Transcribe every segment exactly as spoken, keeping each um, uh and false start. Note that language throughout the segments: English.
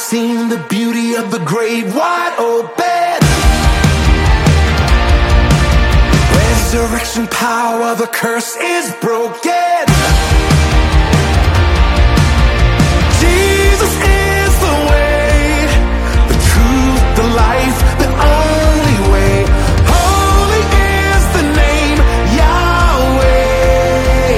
seen the beauty of the grave wide open. Resurrection power, the curse is broken. Jesus is the way, the truth, the life, the only way. Holy is the name, Yahweh.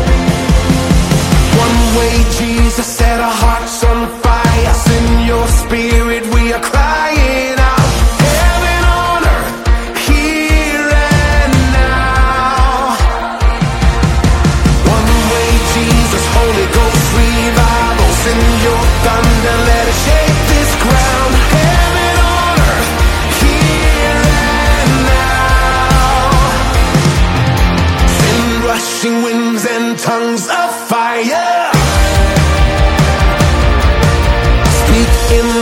One way, Jesus set our hearts on fire. In your spirit we are crying out. Heaven on earth, here and now. One way, Jesus, Holy Ghost revival. Send your thunder, let it shake this ground. Heaven on earth, here and now. Send rushing winds and tongues of fire. Speak in